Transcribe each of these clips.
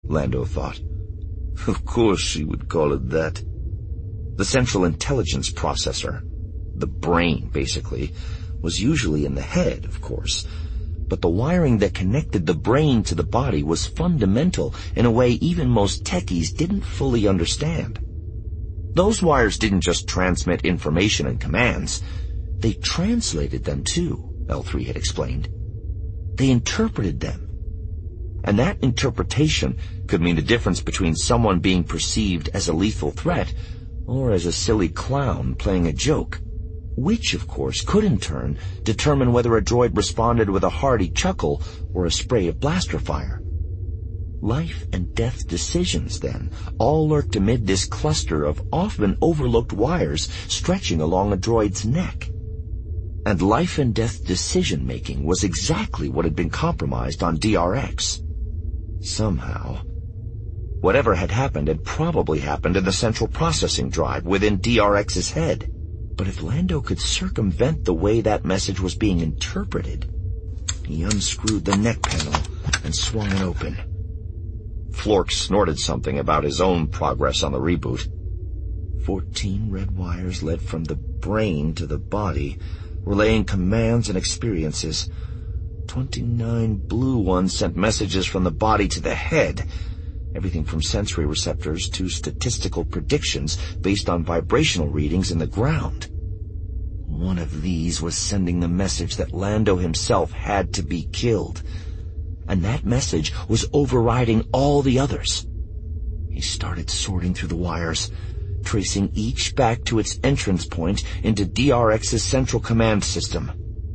Lando thought. Of course she would call it that. The central intelligence processor, the brain basically, was usually in the head, of course, but the wiring that connected the brain to the body was fundamental in a way even most techies didn't fully understand. Those wires didn't just transmit information and commands, they translated them too, L3 had explained. They interpreted them. And that interpretation could mean the difference between someone being perceived as a lethal threat or as a silly clown playing a joke, which, of course, could in turn determine whether a droid responded with a hearty chuckle or a spray of blaster fire. Life and death decisions, then, all lurked amid this cluster of often overlooked wires stretching along a droid's neck. And life and death decision-making was exactly what had been compromised on DRX. Somehow. Whatever had probably happened in the central processing drive within DRX's head. But if Lando could circumvent the way that message was being interpreted, he unscrewed the neck panel and swung it open. Flork snorted something about his own progress on the reboot. 14 red wires led from the brain to the body, relaying commands and experiences. 29 blue ones sent messages from the body to the head, everything from sensory receptors to statistical predictions based on vibrational readings in the ground. One of these was sending the message that Lando himself had to be killed, and that message was overriding all the others. He started sorting through the wires, tracing each back to its entrance point into DRX's central command system.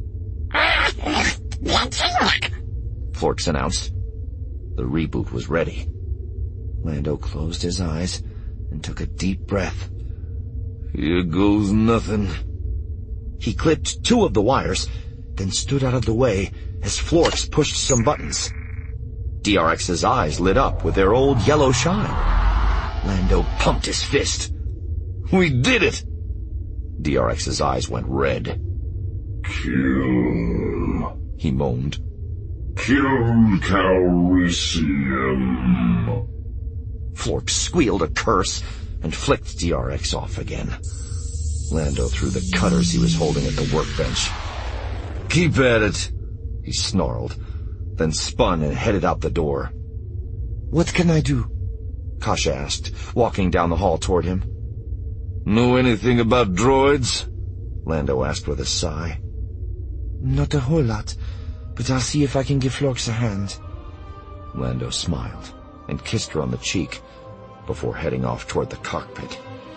Florks announced. The reboot was ready. Lando closed his eyes and took a deep breath. Here goes nothing. He clipped 2 of the wires, then stood out of the way as Florks pushed some buttons. DRX's eyes lit up with their old yellow shine. Lando pumped his fist. We did it! DRX's eyes went red. Kill, he moaned. Kill Calrissian. Flork squealed a curse and flicked DRX off again. Lando threw the cutters he was holding at the workbench. Keep at it, he snarled, then spun and headed out the door. What can I do? Kasha asked, walking down the hall toward him. Know anything about droids? Lando asked with a sigh. Not a whole lot, but I'll see if I can give Florks a hand. Lando smiled and kissed her on the cheek before heading off toward the cockpit.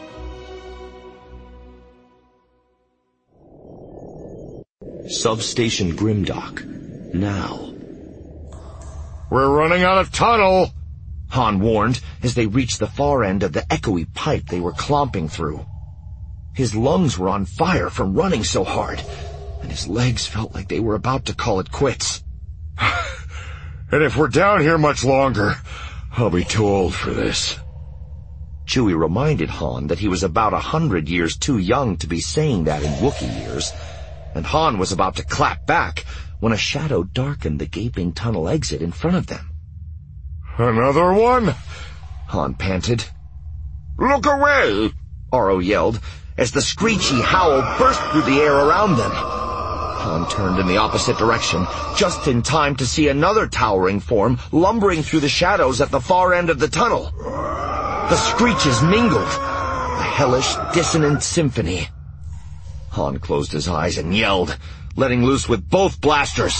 Substation Grimdock. Now. We're running out of tunnel, Han warned as they reached the far end of the echoey pipe they were clomping through. His lungs were on fire from running so hard, and his legs felt like they were about to call it quits. And if we're down here much longer, I'll be too old for this. Chewie reminded Han that he was about 100 years too young to be saying that in Wookiee years, and Han was about to clap back when a shadow darkened the gaping tunnel exit in front of them. Another one? Han panted. Look away! Aro yelled as the screechy howl burst through the air around them. Han turned in the opposite direction, just in time to see another towering form lumbering through the shadows at the far end of the tunnel. The screeches mingled, a hellish, dissonant symphony. Han closed his eyes and yelled, letting loose with both blasters.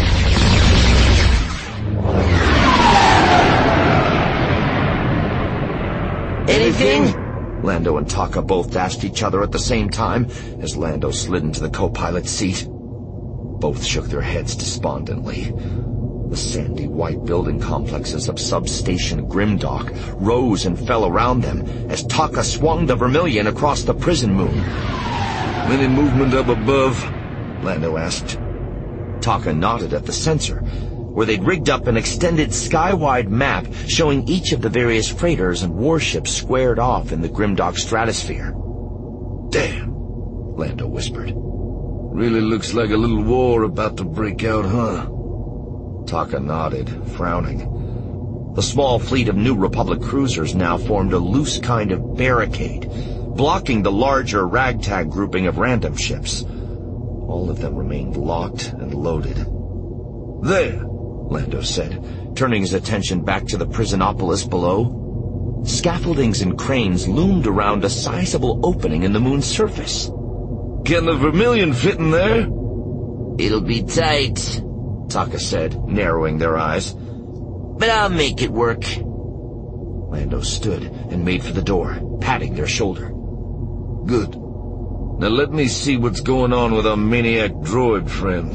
Anything? Lando and Taka both dashed each other at the same time as Lando slid into the co-pilot's seat. Both shook their heads despondently. The sandy white building complexes of Substation Grimdock rose and fell around them as Taka swung the Vermilion across the prison moon. Any movement up above? Lando asked. Taka nodded at the sensor, where they'd rigged up an extended sky-wide map showing each of the various freighters and warships squared off in the Grimdock stratosphere. Damn, Lando whispered. Really looks like a little war about to break out, huh? Taka nodded, frowning. The small fleet of New Republic cruisers now formed a loose kind of barricade, blocking the larger ragtag grouping of random ships. All of them remained locked and loaded. "There," Lando said, turning his attention back to the Prisonopolis below. Scaffoldings and cranes loomed around a sizable opening in the moon's surface. "Can the Vermilion fit in there?" "It'll be tight," Taka said, narrowing their eyes. "But I'll make it work." Lando stood and made for the door, patting their shoulder. "Good. Now let me see what's going on with our maniac droid friend."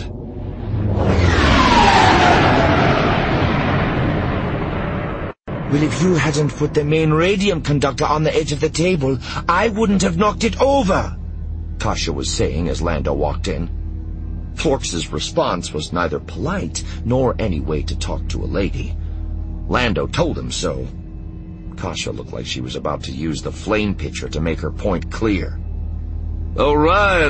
"Well, if you hadn't put the main radium conductor on the edge of the table, I wouldn't have knocked it over," Kasha was saying as Lando walked in. Phlox's response was neither polite nor any way to talk to a lady. Lando told him so. Kasha looked like she was about to use the flame pitcher to make her point clear. All right,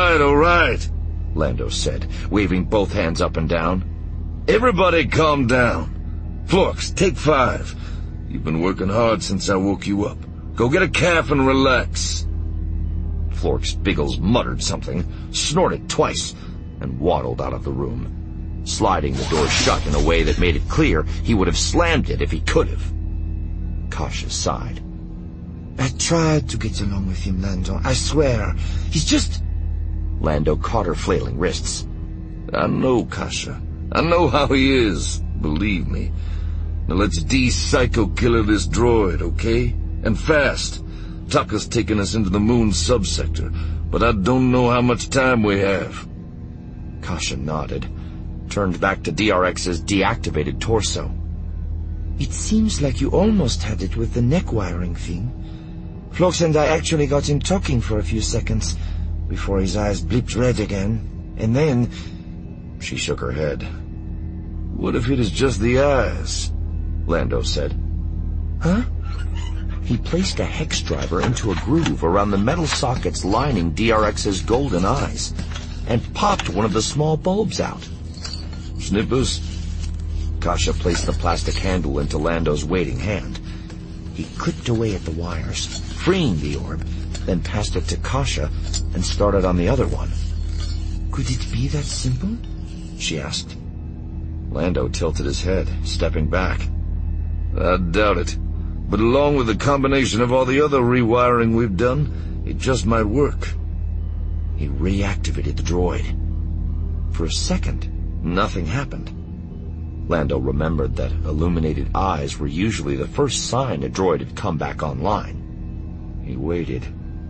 Lando said, waving both hands up and down. "Everybody calm down. Phlox, take 5. You've been working hard since I woke you up. Go get a calf and relax." Phlox Biggles muttered something, snorted twice, and waddled out of the room, sliding the door shut in a way that made it clear he would have slammed it if he could have. Kasha sighed. "I tried to get along with him, Lando, I swear. He's just—" Lando caught her flailing wrists. "I know, Kasha. I know how he is, believe me. Now let's de-psycho-killer this droid, okay? And fast. Taka's taken us into the moon subsector, but I don't know how much time we have." Kasha nodded, turned back to DRX's deactivated torso. "It seems like you almost had it with the neck wiring thing. Phlox and I actually got him talking for a few seconds before his eyes blipped red again, and then—" She shook her head. "What if it is just the eyes?" Lando said. "Huh?" He placed a hex driver into a groove around the metal sockets lining DRX's golden eyes, and popped one of the small bulbs out. "Snippers?" Kasha placed the plastic handle into Lando's waiting hand. He clipped away at the wires, freeing the orb, then passed it to Kasha and started on the other one. "Could it be that simple?" she asked. Lando tilted his head, stepping back. "I doubt it. But along with the combination of all the other rewiring we've done, it just might work." He reactivated the droid. For a second, nothing happened. Lando remembered that illuminated eyes were usually the first sign a droid had come back online. He waited.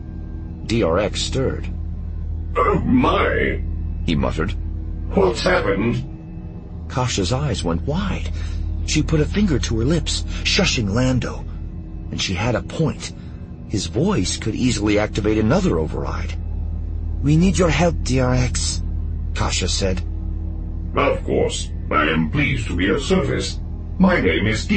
DRX stirred. "Oh, my," he muttered. "What's happened?" Kasha's eyes went wide. She put a finger to her lips, shushing Lando. And she had a point. His voice could easily activate another override. "We need your help, DRX," Kasha said. "Of course. I am pleased to be of service. My name is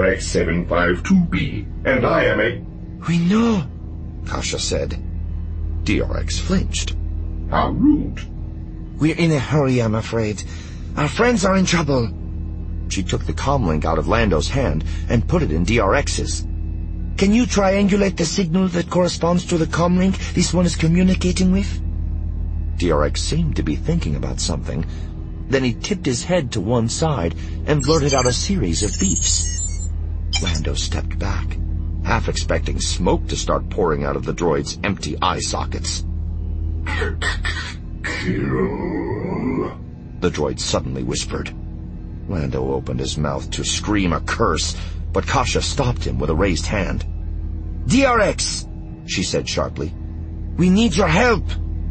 DRX-752B, and I am a—" "We know," Kasha said. DRX flinched. "How rude." "We're in a hurry, I'm afraid. Our friends are in trouble." She took the comlink out of Lando's hand and put it in DRX's. "Can you triangulate the signal that corresponds to the comlink this one is communicating with?" DRX seemed to be thinking about something. Then he tipped his head to one side and blurted out a series of beeps. Lando stepped back, half expecting smoke to start pouring out of the droid's empty eye sockets. "Kill," the droid suddenly whispered. Lando opened his mouth to scream a curse, but Kasha stopped him with a raised hand. "DRX," she said sharply. "We need your help."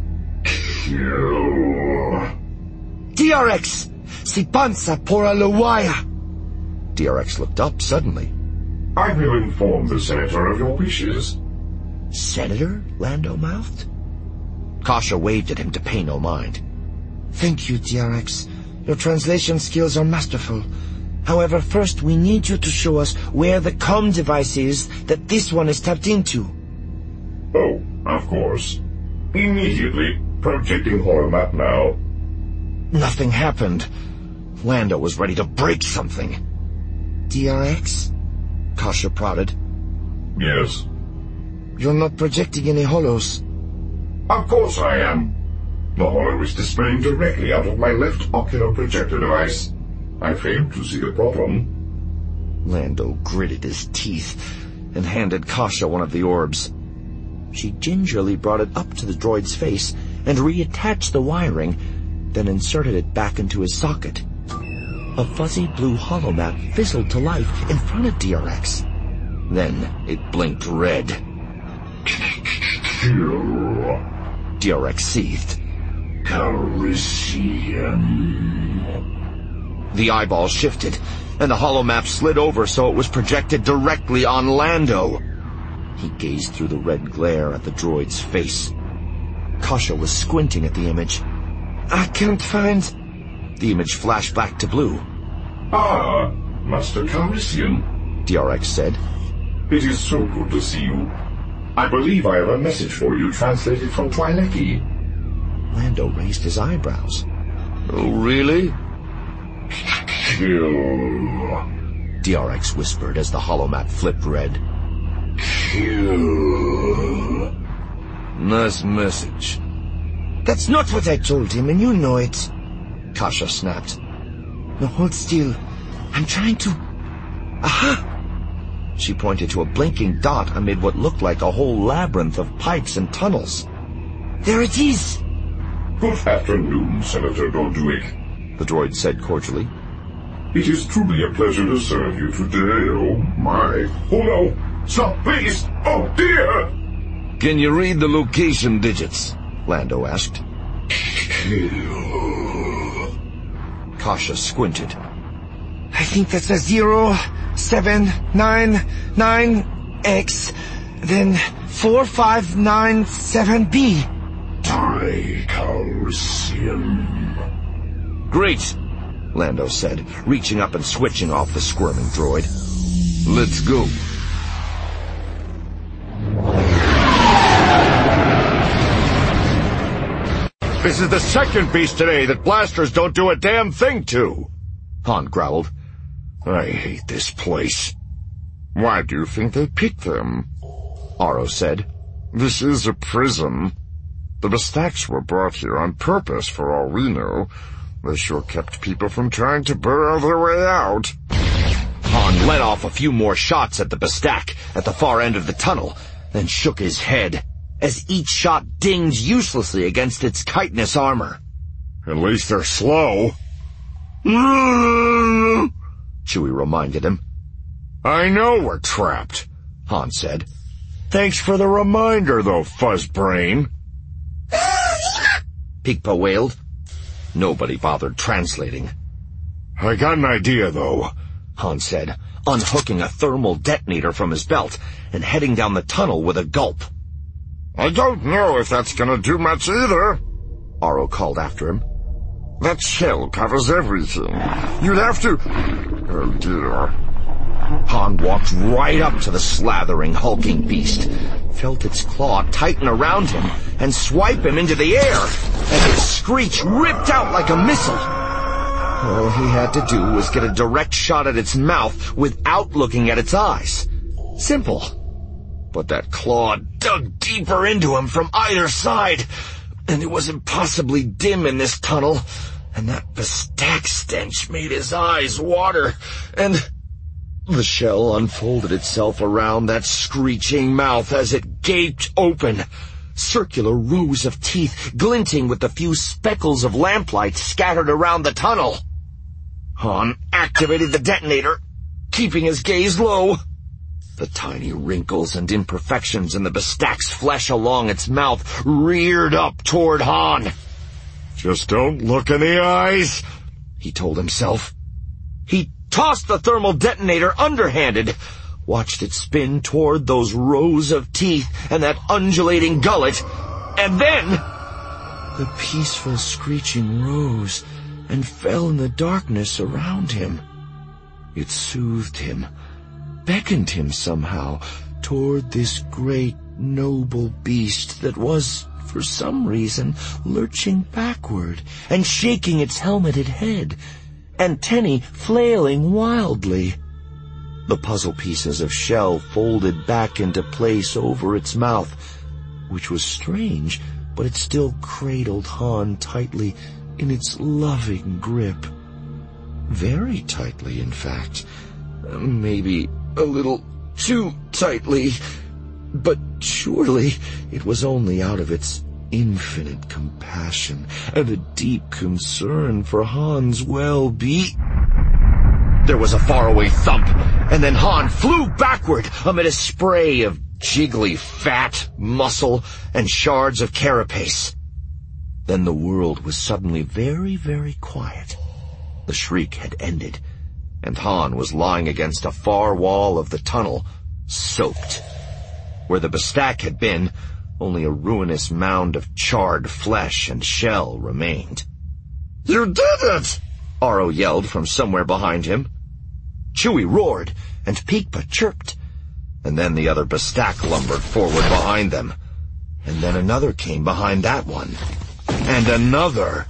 "Kill." "DRX, si panza por a Lowaya." DRX looked up suddenly. "I will inform the Senator of your wishes." "Senator?" Lando mouthed. Kasha waved at him to pay no mind. "Thank you, DRX. Your translation skills are masterful. However, first we need you to show us where the comm device is that this one is tapped into." "Oh, of course. Immediately. Projecting holo map now." Nothing happened. Lando was ready to break something. DRX? Kasha prodded. Yes. You're not projecting any hollows. Of course I am. The hollow is displaying directly out of my left ocular projector device. I failed to see the problem. Lando gritted his teeth and handed Kasha one of the orbs. She gingerly brought it up to the droid's face and reattached the wiring, then inserted it back into his socket. A fuzzy blue holomap fizzled to life in front of DRX. Then it blinked red. Kill. DRX seethed. Calrissian. The eyeball shifted, and the holomap slid over so it was projected directly on Lando. He gazed through the red glare at the droid's face. Kasha was squinting at the image. I can't find... The image flashed back to blue. Ah, Master Calrissian, DRX said. it is so good to see you. I believe I have a message for you translated from Twi'leki. Lando raised his eyebrows. Oh, really? Kill. DRX whispered as the holomap flipped red. Kill. Nice message. That's not what I told him, and you know it. Kasha snapped. No, hold still. I'm trying to... Aha! She pointed to a blinking dot amid what looked like a whole labyrinth of pipes and tunnels. There it is! Good afternoon, Senator Donduik. The droid said cordially. It is truly a pleasure to serve you today, oh my. Oh no! Stop, please! Oh dear! Can you read the location digits? Lando asked. Kill. Kasha squinted. I think that's a 0799X, then 4597B. Die, Calrissian. Great, Lando said, reaching up and switching off the squirming droid. Let's go. This is the second beast today that blasters don't do a damn thing to. Han growled. I hate this place. Why do you think they picked them? Aro said. This is a prison. The Bastaks were brought here on purpose, for all we know. They sure kept people from trying to burrow their way out. Han let off a few more shots at the Bastak at the far end of the tunnel, then shook his head, as each shot dinged uselessly against its chitinous armor. At least they're slow. Chewie reminded him. I know we're trapped, Han said. Thanks for the reminder, though, Fuzzbrain. Pikpa wailed. Nobody bothered translating. I got an idea, though, Han said, unhooking a thermal detonator from his belt and heading down the tunnel with a gulp. I don't know if that's gonna do much either, Aro called after him. That shell covers everything. You'd have to... Oh, dear. Han walked right up to the slathering, hulking beast, felt its claw tighten around him and swipe him into the air as its screech ripped out like a missile. All he had to do was get a direct shot at its mouth without looking at its eyes. Simple. But that claw dug deeper into him from either side, and it was impossibly dim in this tunnel, and that Bastak stench made his eyes water, and... The shell unfolded itself around that screeching mouth as it gaped open, circular rows of teeth glinting with the few speckles of lamplight scattered around the tunnel. Han activated the detonator, keeping his gaze low. The tiny wrinkles and imperfections in the Bastak's flesh along its mouth reared up toward Han. Just don't look in the eyes, he told himself. He tossed the thermal detonator underhanded, watched it spin toward those rows of teeth and that undulating gullet, and then... The peaceful screeching rose and fell in the darkness around him. It soothed him, beckoned him somehow toward this great, noble beast that was, for some reason, lurching backward and shaking its helmeted head, antennae flailing wildly. The puzzle pieces of shell folded back into place over its mouth, which was strange, but it still cradled Han tightly in its loving grip. Very tightly, in fact. Maybe a little too tightly, but surely it was only out of its infinite compassion and a deep concern for Han's well-being. There was a faraway thump, and then Han flew backward amid a spray of jiggly fat, muscle, and shards of carapace. Then the world was suddenly very, very quiet. The shriek had ended, and Han was lying against a far wall of the tunnel, soaked. Where the Bastak had been, only a ruinous mound of charred flesh and shell remained. "You did it!" Aro yelled from somewhere behind him. Chewie roared, and Pikpa chirped. And then the other Bastak lumbered forward behind them. And then another came behind that one. And another.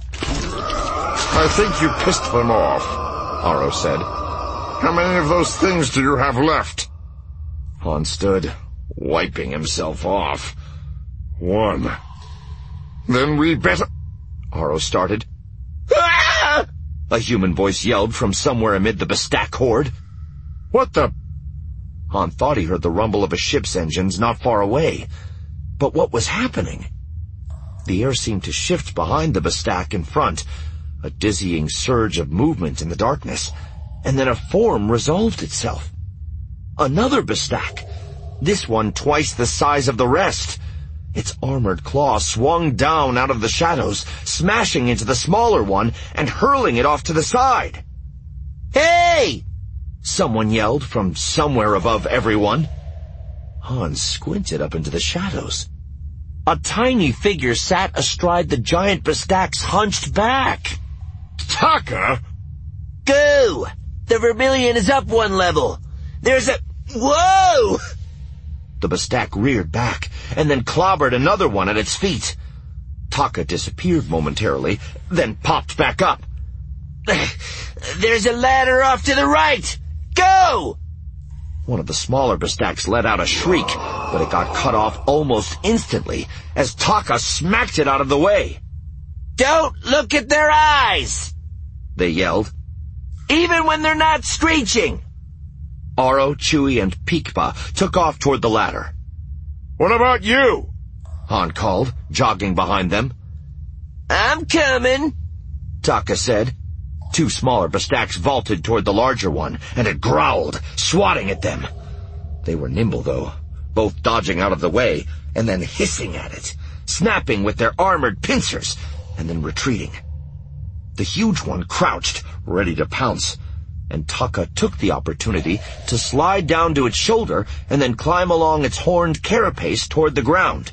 "I think you pissed them off," Aro said. "How many of those things do you have left?" Han stood, wiping himself off. "One." "Then we better—" Aro started. "Ah!" A human voice yelled from somewhere amid the Bastak horde. "What the—" Han thought he heard the rumble of a ship's engines not far away. But what was happening? The air seemed to shift behind the Bastak in front, a dizzying surge of movement in the darkness, and then a form resolved itself. Another Bastak, this one twice the size of the rest. Its armored claw swung down out of the shadows, smashing into the smaller one and hurling it off to the side. "Hey!" someone yelled from somewhere above everyone. Han squinted up into the shadows. A tiny figure sat astride the giant Bastak's hunched back. "Taka!" Go! The Vermilion is up one level. There's a... Whoa! The Bastak reared back, and then clobbered another one at its feet. Taka disappeared momentarily, then popped back up. There's a ladder off to the right! Go! One of the smaller Bastaks let out a shriek, but it got cut off almost instantly as Taka smacked it out of the way. Don't look at their eyes! They yelled. Even when they're not screeching! Aro, Chewie, and Pikpa took off toward the ladder. "What about you?" Han called, jogging behind them. I'm coming, Taka said. Two smaller Bastaks vaulted toward the larger one, and it growled, swatting at them. They were nimble, though, both dodging out of the way, and then hissing at it, snapping with their armored pincers, and then retreating. The huge one crouched, ready to pounce, and Taka took the opportunity to slide down to its shoulder and then climb along its horned carapace toward the ground.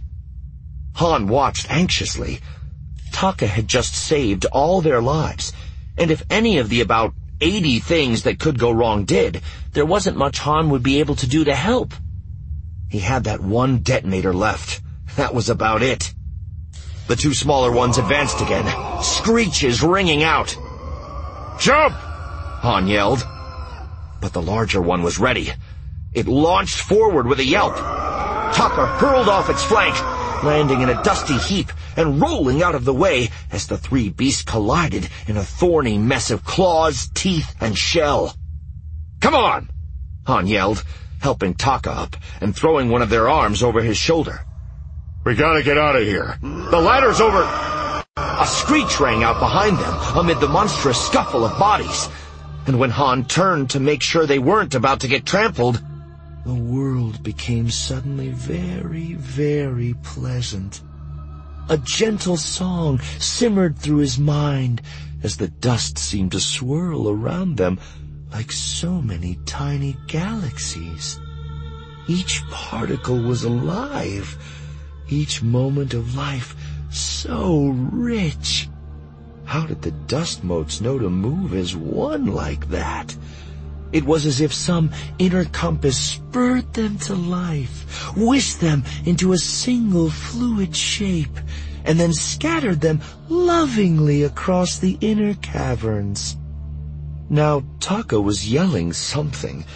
Han watched anxiously. Taka had just saved all their lives, and if any of the about 80 things that could go wrong did, there wasn't much Han would be able to do to help. He had that one detonator left. That was about it. The two smaller ones advanced again, screeches ringing out. "Jump!" Han yelled. But the larger one was ready. It launched forward with a yelp. Taka hurled off its flank, landing in a dusty heap and rolling out of the way as the three beasts collided in a thorny mess of claws, teeth, and shell. "Come on!" Han yelled, helping Taka up and throwing one of their arms over his shoulder. "We gotta get out of here. The ladder's over." A screech rang out behind them amid the monstrous scuffle of bodies. And when Han turned to make sure they weren't about to get trampled, the world became suddenly very, very pleasant. A gentle song simmered through his mind as the dust seemed to swirl around them like so many tiny galaxies. Each particle was alive, each moment of life so rich. How did the dust motes know to move as one like that? It was as if some inner compass spurred them to life, wished them into a single fluid shape, and then scattered them lovingly across the inner caverns. Now Taka was yelling something,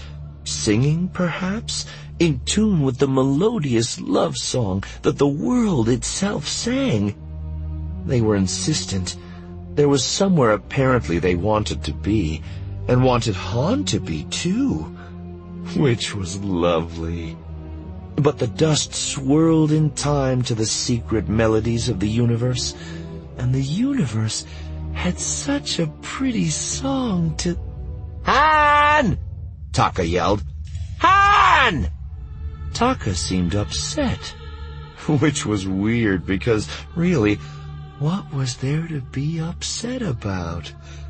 Singing, perhaps, in tune with the melodious love song that the world itself sang. They were insistent. There was somewhere apparently they wanted to be, and wanted Han to be too, which was lovely. But the dust swirled in time to the secret melodies of the universe, and the universe had such a pretty song to... Han! Taka yelled. Han! Taka seemed upset, which was weird because, really, what was there to be upset about?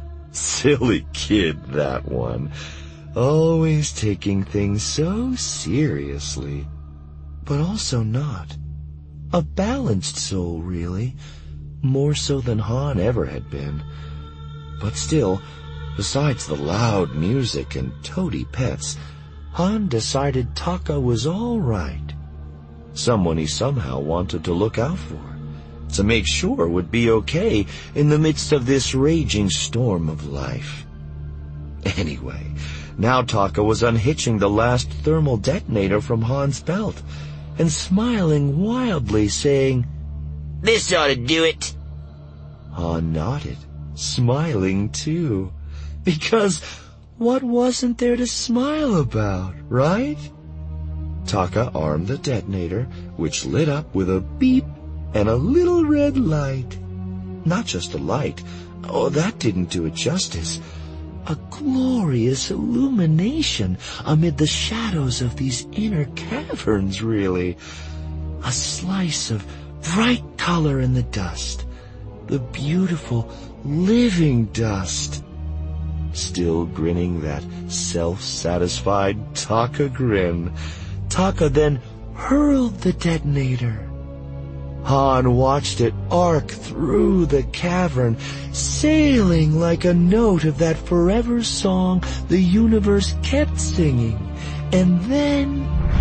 Silly kid, that one. Always taking things so seriously. But also not. A balanced soul, really. More so than Han ever had been. But still, besides the loud music and toady pets, Han decided Taka was all right. Someone he somehow wanted to look out for, to make sure would be okay in the midst of this raging storm of life. Anyway, now Taka was unhitching the last thermal detonator from Han's belt, and smiling wildly, saying, "This ought to do it." Han nodded, smiling too, because what wasn't there to smile about, right? Taka armed the detonator, which lit up with a beep and a little red light. Not just a light. Oh, that didn't do it justice. A glorious illumination amid the shadows of these inner caverns, really. A slice of bright color in the dust. The beautiful, living dust. Still grinning that self-satisfied Taka grin, Taka then hurled the detonator. Han watched it arc through the cavern, sailing like a note of that forever song the universe kept singing. And then...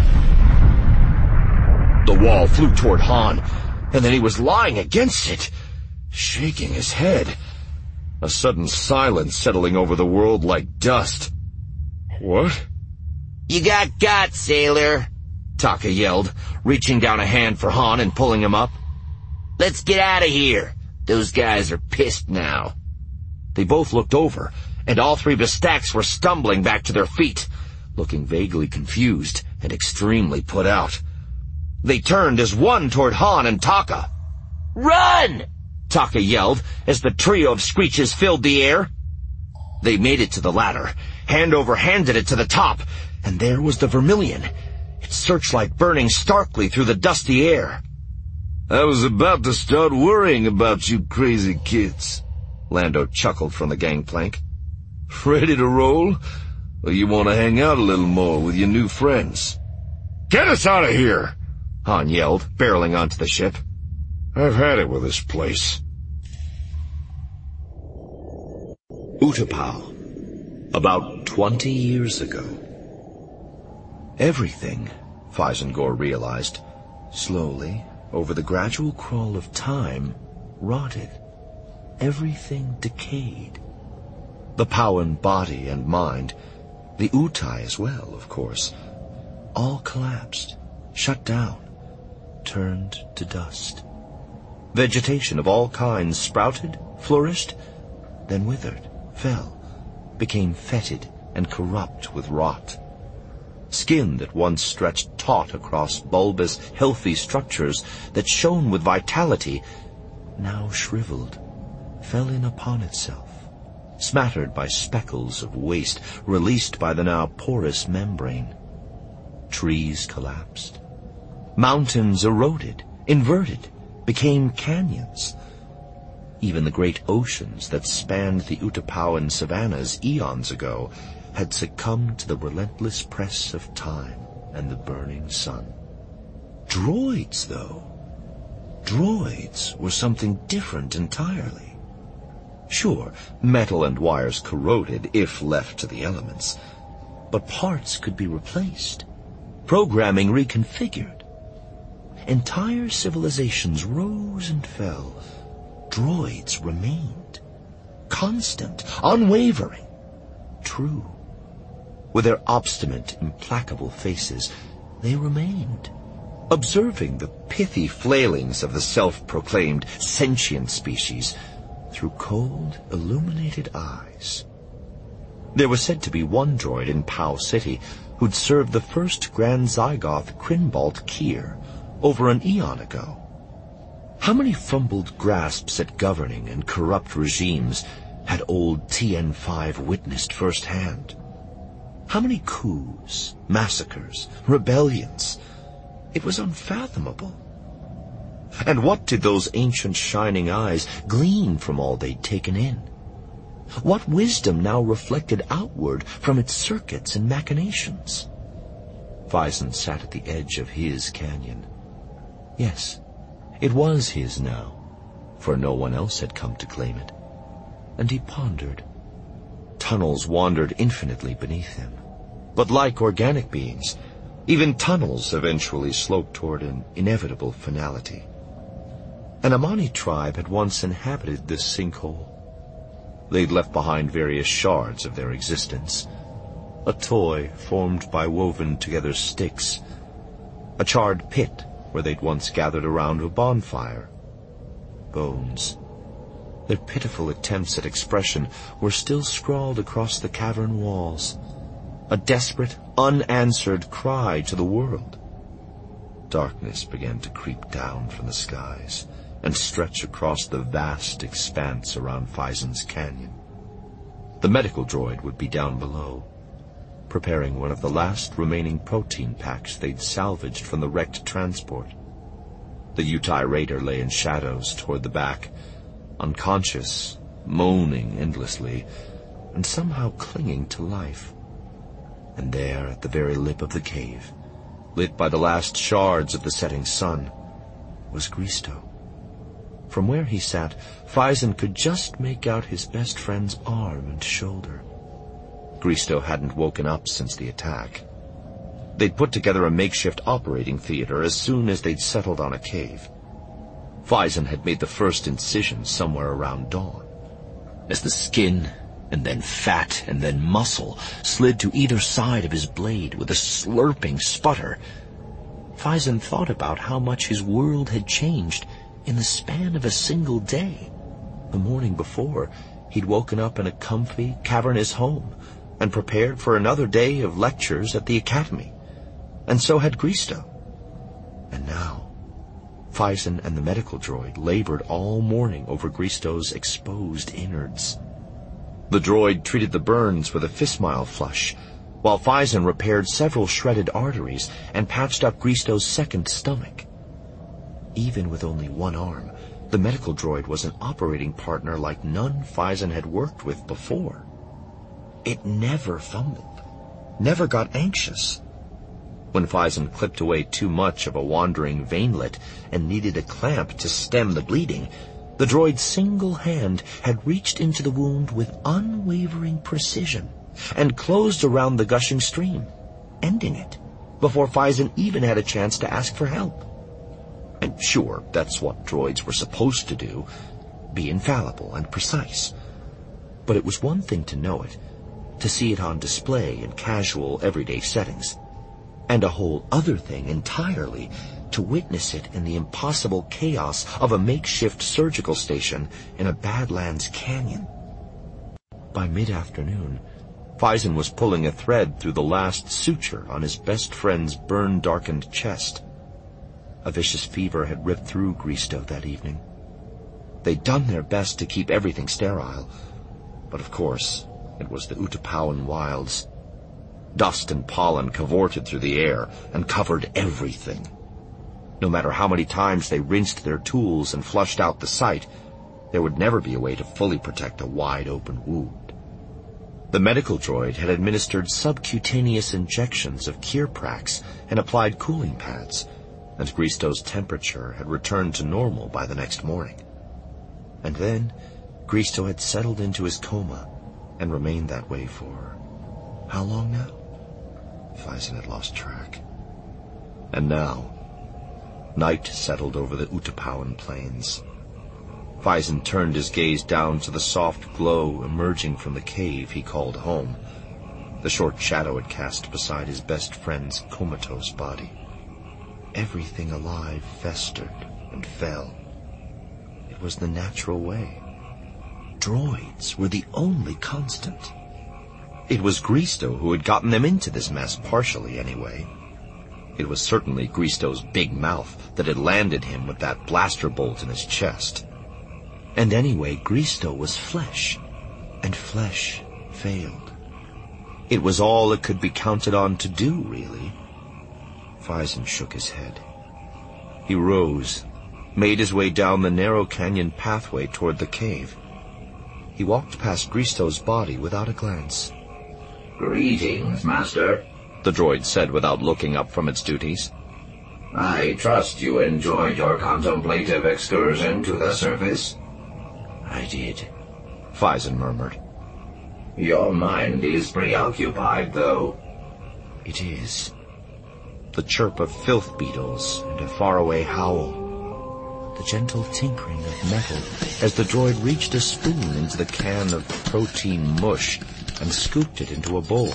The wall flew toward Han, and then he was lying against it, shaking his head. A sudden silence settling over the world like dust. What? "You got, sailor," Taka yelled, reaching down a hand for Han and pulling him up. "Let's get out of here. Those guys are pissed now." They both looked over, and all three Vestaks were stumbling back to their feet, looking vaguely confused and extremely put out. They turned as one toward Han and Taka. "Run!" Taka yelled as the trio of screeches filled the air. They made it to the ladder, hand over handed it to the top, and there was the Vermilion, its searchlight burning starkly through the dusty air. I was about to start worrying about you crazy kids, Lando chuckled from the gangplank. Ready to roll? Or you want to hang out a little more with your new friends? Get us out of here! Han yelled, barreling onto the ship. I've had it with this place. Utapau, about 20 years ago. Everything, Feisengor realized, slowly, over the gradual crawl of time, rotted. Everything decayed. The Pauan body and mind, the Utai as well, of course, all collapsed, shut down, turned to dust. Vegetation of all kinds sprouted, flourished, then withered, fell, became fetid and corrupt with rot. Skin that once stretched taut across bulbous, healthy structures that shone with vitality, now shriveled, fell in upon itself, smattered by speckles of waste released by the now porous membrane. Trees collapsed. Mountains eroded, inverted, became canyons. Even the great oceans that spanned the Utapauan savannas eons ago had succumbed to the relentless press of time and the burning sun. Droids, though. Droids were something different entirely. Sure, metal and wires corroded if left to the elements, but parts could be replaced, programming reconfigured. Entire civilizations rose and fell. Droids remained. Constant, unwavering, true. With their obstinate, implacable faces, they remained, observing the pithy flailings of the self-proclaimed sentient species through cold, illuminated eyes. There was said to be one droid in Pao City who'd served the first Grand Zygoth Crinbalt Kier over an eon ago. How many fumbled grasps at governing and corrupt regimes had old TN5 witnessed firsthand? How many coups, massacres, rebellions? It was unfathomable. And what did those ancient shining eyes glean from all they'd taken in? What wisdom now reflected outward from its circuits and machinations? Phison sat at the edge of his canyon. Yes, it was his now, for no one else had come to claim it. And he pondered. Tunnels wandered infinitely beneath him. But like organic beings, even tunnels eventually sloped toward an inevitable finality. An Amani tribe had once inhabited this sinkhole. They'd left behind various shards of their existence. A toy formed by woven together sticks. A charred pit where they'd once gathered around a bonfire. Bones. Their pitiful attempts at expression were still scrawled across the cavern walls. A desperate, unanswered cry to the world. Darkness began to creep down from the skies and stretch across the vast expanse around Phison's canyon. The medical droid would be down below, preparing one of the last remaining protein packs they'd salvaged from the wrecked transport. The Yutai raider lay in shadows toward the back, unconscious, moaning endlessly, and somehow clinging to life. And there, at the very lip of the cave, lit by the last shards of the setting sun, was Gristo. From where he sat, Phison could just make out his best friend's arm and shoulder. Gristo hadn't woken up since the attack. They'd put together a makeshift operating theater as soon as they'd settled on a cave. Phison had made the first incision somewhere around dawn. As the skin, and then fat, and then muscle slid to either side of his blade with a slurping sputter, Phison thought about how much his world had changed in the span of a single day. The morning before, he'd woken up in a comfy, cavernous home and prepared for another day of lectures at the academy. And so had Gristo. And now, Phison and the medical droid labored all morning over Gristo's exposed innards. The droid treated the burns with a Fismile flush, while Phison repaired several shredded arteries and patched up Gristo's second stomach. Even with only one arm, the medical droid was an operating partner like none Phison had worked with before. It never fumbled, never got anxious. When Phison clipped away too much of a wandering veinlet and needed a clamp to stem the bleeding, the droid's single hand had reached into the wound with unwavering precision and closed around the gushing stream, ending it before Phison even had a chance to ask for help. And sure, that's what droids were supposed to do, be infallible and precise. But it was one thing to know it, to see it on display in casual, everyday settings, and a whole other thing entirely to witness it in the impossible chaos of a makeshift surgical station in a Badlands canyon. By mid-afternoon, Phison was pulling a thread through the last suture on his best friend's burn-darkened chest. A vicious fever had ripped through Gristo that evening. They'd done their best to keep everything sterile, but of course, it was the Utapawan wilds. Dust and pollen cavorted through the air and covered everything. No matter how many times they rinsed their tools and flushed out the site, there would never be a way to fully protect a wide-open wound. The medical droid had administered subcutaneous injections of Kierprax and applied cooling pads, and Gristo's temperature had returned to normal by the next morning. And then, Gristo had settled into his coma and remained that way for how long now? Phison had lost track. And now, night settled over the Utapawan plains. Phison turned his gaze down to the soft glow emerging from the cave he called home. the short shadow it cast beside his best friend's comatose body. Everything alive festered and fell. It was the natural way. Droids were the only constant. It was Greasto who had gotten them into this mess, partially anyway. It was certainly Greasto's big mouth that had landed him with that blaster bolt in his chest. And anyway, Greasto was flesh, and flesh failed. It was all it could be counted on to do, really. Phison shook his head. He rose, made his way down the narrow canyon pathway toward the cave. He walked past Greasto's body without a glance. "Greetings, Master," the droid said without looking up from its duties. "I trust you enjoyed your contemplative excursion to the surface." I did, Phison murmured. "Your mind is preoccupied, though." It is. The chirp of filth beetles and a faraway howl. The gentle tinkering of metal as the droid reached a spoon into the can of protein mush and scooped it into a bowl.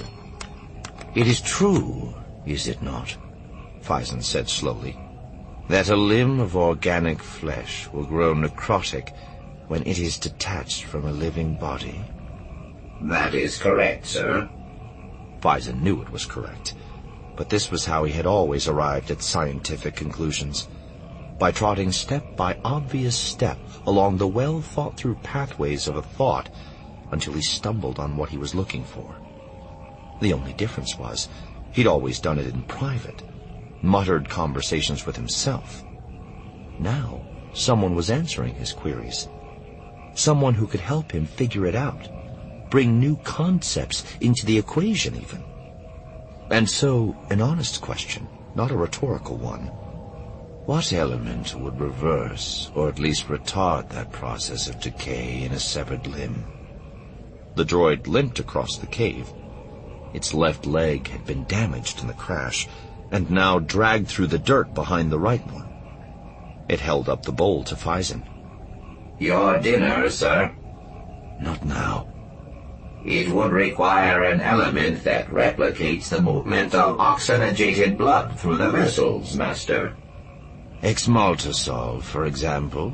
It is true, is it not, Phison said slowly, that a limb of organic flesh will grow necrotic when it is detached from a living body? "That is correct, sir." Phison knew it was correct, but this was how he had always arrived at scientific conclusions, by trotting step by obvious step along the well-thought-through pathways of a thought until he stumbled on what he was looking for. The only difference was, he'd always done it in private, muttered conversations with himself. Now, someone was answering his queries. Someone who could help him figure it out, bring new concepts into the equation even. And so, an honest question, not a rhetorical one. What element would reverse, or at least retard that process of decay in a severed limb? The droid limped across the cave. Its left leg had been damaged in the crash, and now dragged through the dirt behind the right one. It held up the bowl to Phison. "Your dinner, sir." Not now. "It would require an element that replicates the movement of oxygenated blood through the vessels, Master." Exmaltosol, for example?"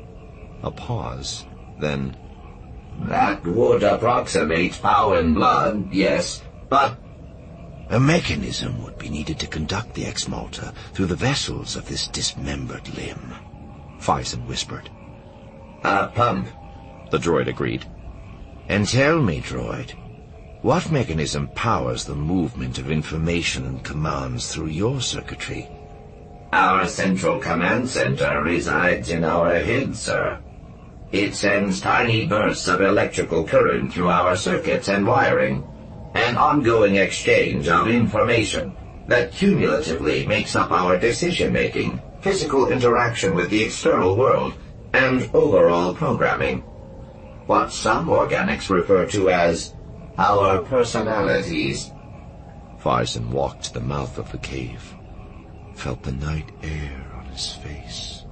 A pause, then, "That would approximate Powin blood, yes, but—" "A mechanism would be needed to conduct the Exmalta through the vessels of this dismembered limb," Phison whispered. "A pump," the droid agreed. "And tell me, droid, what mechanism powers the movement of information and commands through your circuitry?" "Our central command center resides in our head, sir. It sends tiny bursts of electrical current through our circuits and wiring, an ongoing exchange of information that cumulatively makes up our decision-making, physical interaction with the external world, and overall programming. What some organics refer to as our personalities." Phison walked to the mouth of the cave, felt the night air on his face,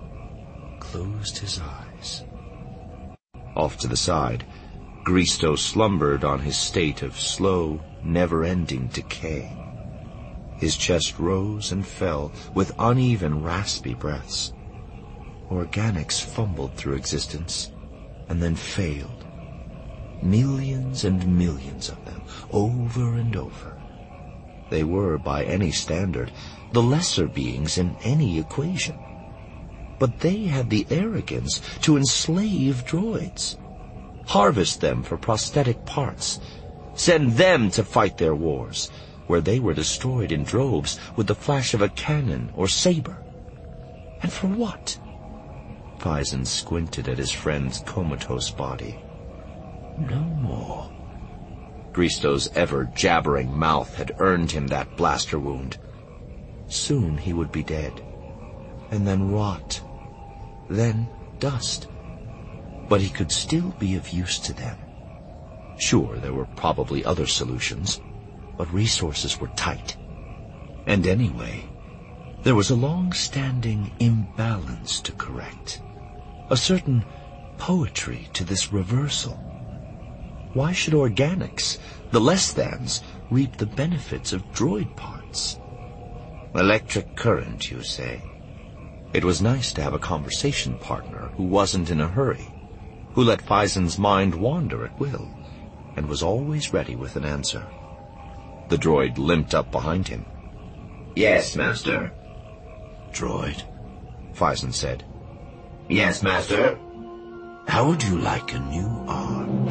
closed his eyes. Off to the side, Greasto slumbered on his state of slow, never-ending decay. His chest rose and fell with uneven, raspy breaths. Organics fumbled through existence, and then failed. Millions and millions of them, over and over. They were, by any standard, the lesser beings in any equation. But they had the arrogance to enslave droids, harvest them for prosthetic parts, send them to fight their wars, where they were destroyed in droves with the flash of a cannon or saber. And for what? Phison squinted at his friend's comatose body. No more. Greasto's ever-jabbering mouth had earned him that blaster wound. Soon he would be dead, and then rot, then dust. But he could still be of use to them. Sure, there were probably other solutions, but resources were tight. And anyway, there was a long-standing imbalance to correct, a certain poetry to this reversal. Why should organics, the less-thans, reap the benefits of droid parts. Electric current, you say? It was nice to have a conversation partner who wasn't in a hurry, who let Physon's mind wander at will, and was always ready with an answer. The droid limped up behind him. Yes, Master. Droid, Phison said. Yes, Master. How would you like a new arm?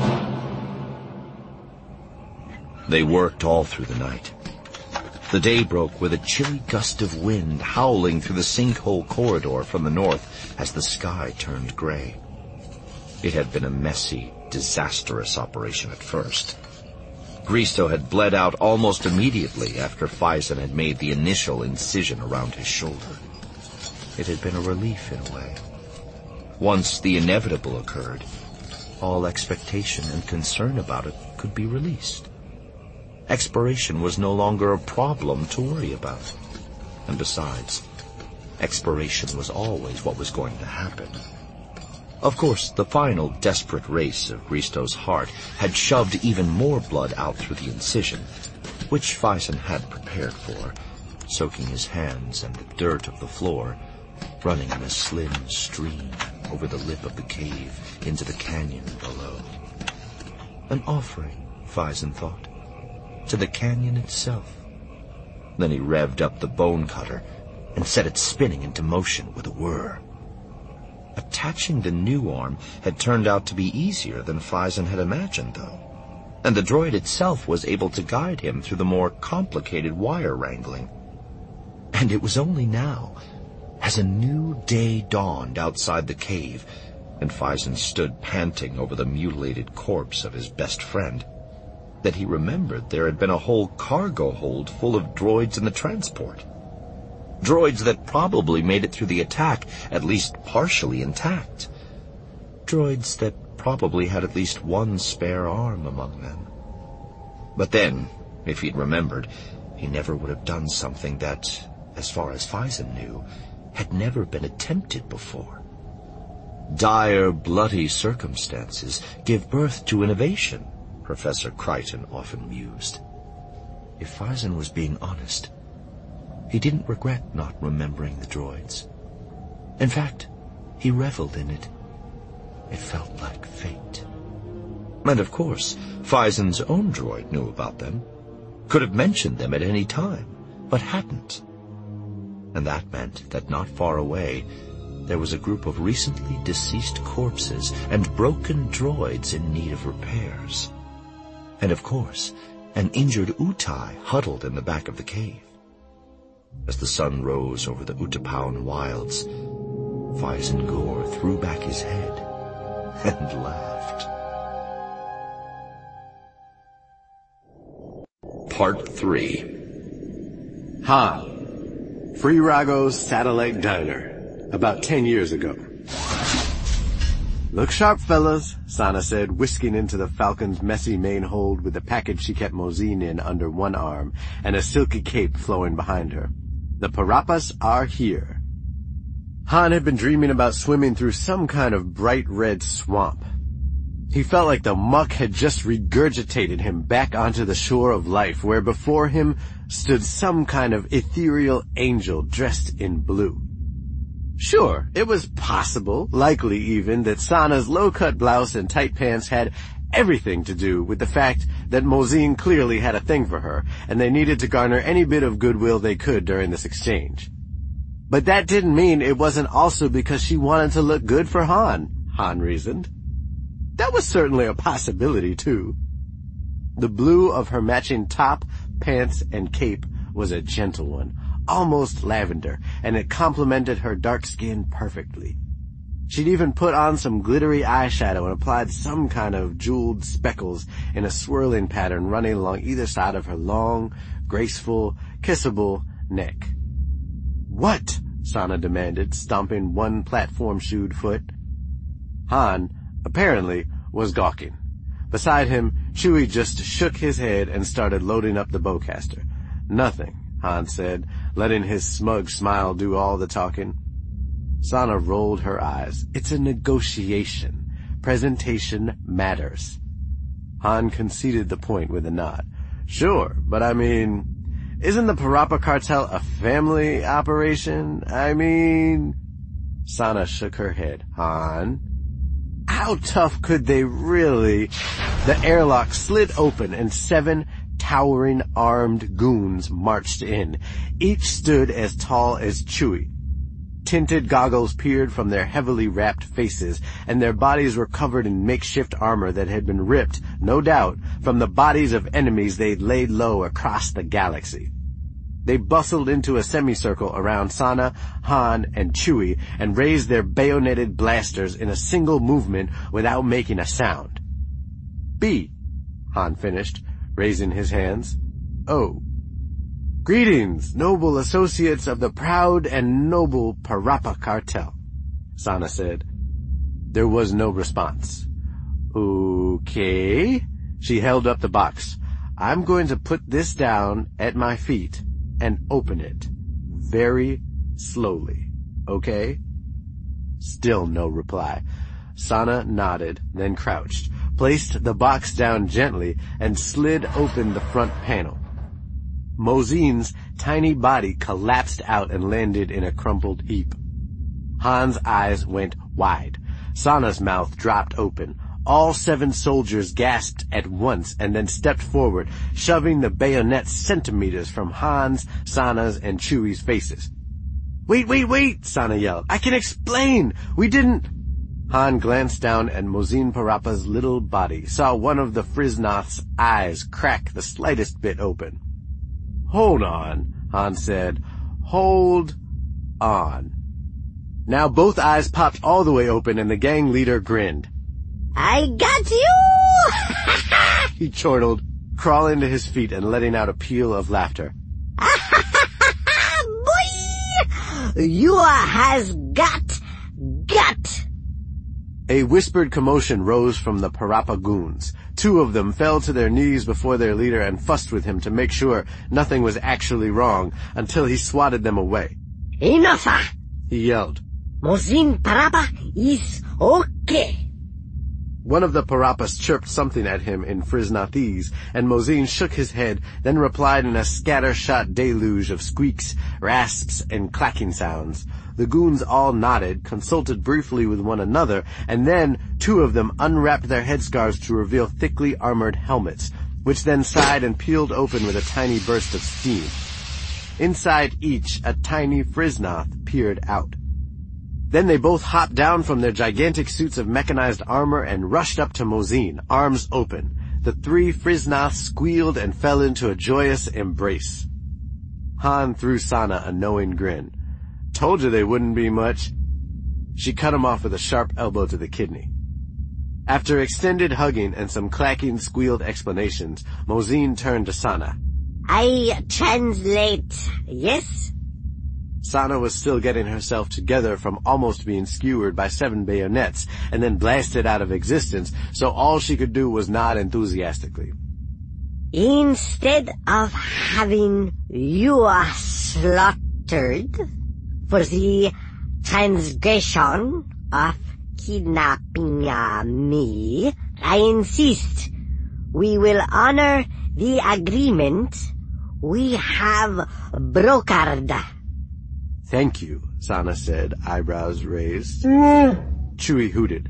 They worked all through the night. The day broke with a chilly gust of wind howling through the sinkhole corridor from the north as the sky turned gray. It had been a messy, disastrous operation at first. Greasto had bled out almost immediately after Phison had made the initial incision around his shoulder. It had been a relief in a way. Once the inevitable occurred, all expectation and concern about it could be released. Expiration was no longer a problem to worry about. And besides, expiration was always what was going to happen. Of course, the final desperate race of Greasto's heart had shoved even more blood out through the incision, which Phison had prepared for, soaking his hands and the dirt of the floor, running in a slim stream over the lip of the cave into the canyon below. An offering, Phison thought, to the canyon itself. Then he revved up the bone cutter and set it spinning into motion with a whir. Attaching the new arm had turned out to be easier than Phison had imagined, though, and the droid itself was able to guide him through the more complicated wire wrangling. And it was only now, as a new day dawned outside the cave, and Phison stood panting over the mutilated corpse of his best friend, that he remembered there had been a whole cargo hold full of droids in the transport. Droids that probably made it through the attack at least partially intact. Droids that probably had at least one spare arm among them. But then, if he'd remembered, he never would have done something that, as far as Phison knew, had never been attempted before. Dire, bloody circumstances give birth to innovation, Professor Crichton often mused. If Phison was being honest, he didn't regret not remembering the droids. In fact, he reveled in it. It felt like fate. And of course, Physon's own droid knew about them, could have mentioned them at any time, but hadn't. And that meant that not far away, there was a group of recently deceased corpses and broken droids in need of repairs. And of course, an injured Utai huddled in the back of the cave. As the sun rose over the Utapaun wilds, Phison Gore threw back his head and laughed. Part 3. Han, Free Rago's Satellite Diner, about 10 years ago. Look sharp, fellas, Sana said, whisking into the Falcon's messy main hold with the package she kept Mosine in under one arm and a silky cape flowing behind her. The Parapas are here. Han had been dreaming about swimming through some kind of bright red swamp. He felt like the muck had just regurgitated him back onto the shore of life, where before him stood some kind of ethereal angel dressed in blue. Sure, it was possible, likely even, that Sana's low-cut blouse and tight pants had everything to do with the fact that Mosine clearly had a thing for her, and they needed to garner any bit of goodwill they could during this exchange. But that didn't mean it wasn't also because she wanted to look good for Han, Han reasoned. That was certainly a possibility, too. The blue of her matching top, pants, and cape was a gentle one, almost lavender, and it complemented her dark skin perfectly. She'd even put on some glittery eyeshadow and applied some kind of jeweled speckles in a swirling pattern running along either side of her long, graceful, kissable neck. "What?" Sana demanded, stomping one platform-shoed foot. Han, apparently, was gawking. Beside him, Chewie just shook his head and started loading up the bowcaster. "Nothing," Han said, letting his smug smile do all the talking. Sana rolled her eyes. "It's a negotiation. Presentation matters." Han conceded the point with a nod. Sure, but I mean, isn't the Parappa cartel a family operation? Sana shook her head. Han, how tough could they really? The airlock slid open and 7 towering armed goons marched in. Each stood as tall as Chewie. Tinted goggles peered from their heavily wrapped faces, and their bodies were covered in makeshift armor that had been ripped, no doubt, from the bodies of enemies they'd laid low across the galaxy. They bustled into a semicircle around Sana, Han, and Chewie and raised their bayoneted blasters in a single movement without making a sound. B, Han finished, raising his hands. O. Greetings, noble associates of the proud and noble Parappa cartel, Sana said. There was no response. Okay. She held up the box. I'm going to put this down at my feet and open it very slowly, okay? Still no reply. Sana nodded, then crouched, placed the box down gently, and slid open the front panel. Mozin's tiny body collapsed out and landed in a crumpled heap. Han's eyes went wide. Sana's mouth dropped open. All 7 soldiers gasped at once and then stepped forward, shoving the bayonets centimeters from Han's, Sana's, and Chewie's faces. Wait, Sana yelled. I can explain! We didn't... Han glanced down at Mozin Parappa's little body, saw one of the Friznoth's eyes crack the slightest bit open. Hold on, Han said. Hold on. Now both eyes popped all the way open and the gang leader grinned. I got you! He chortled, crawling to his feet and letting out a peal of laughter. Boy! You has got. A whispered commotion rose from the Parappa goons. 2 of them fell to their knees before their leader and fussed with him to make sure nothing was actually wrong until he swatted them away. Enough! He yelled. Mozin Parappa is okay. One of the Parappas chirped something at him in Friznothese, and Mozin shook his head, then replied in a scattershot deluge of squeaks, rasps, and clacking sounds. The goons all nodded, consulted briefly with one another, and then 2 of them unwrapped their headscarves to reveal thickly armored helmets, which then sighed and peeled open with a tiny burst of steam. Inside each, a tiny Friznoth peered out. Then they both hopped down from their gigantic suits of mechanized armor and rushed up to Mozin, arms open. The 3 Friznoths squealed and fell into a joyous embrace. Han threw Sana a knowing grin. Told you they wouldn't be much. She cut him off with a sharp elbow to the kidney. After extended hugging and some clacking, squealed explanations, Mozin turned to Sana. I translate, yes? Sana was still getting herself together from almost being skewered by 7 bayonets and then blasted out of existence, so all she could do was nod enthusiastically. Instead of having you slaughtered for the transgression of kidnapping me, I insist we will honor the agreement we have brokered. Thank you, Sana said, eyebrows raised. Chewie hooted.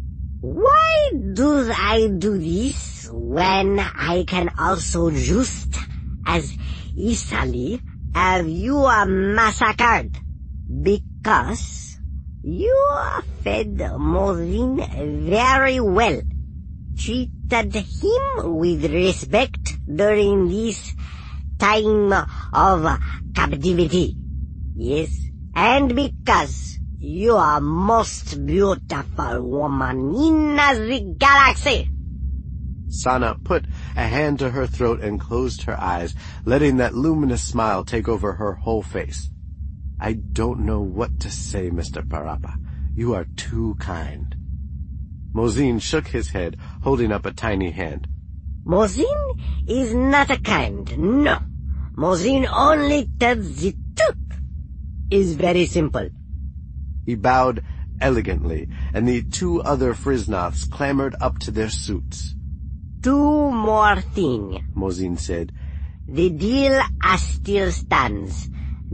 Why do I do this when I can also just as easily have you massacred? Because you fed Mozin very well, treated him with respect during this time of captivity. Yes, and because you are most beautiful woman in the galaxy. Sana put a hand to her throat and closed her eyes, letting that luminous smile take over her whole face. I don't know what to say, Mr. Parappa. You are too kind. Mozin shook his head, holding up a tiny hand. Mozin is not kind, no. Mozin only tells the truth. Is very simple. He bowed elegantly, and the 2 other Friznoths clambered up to their suits. two more things, Mosine said. The deal still stands.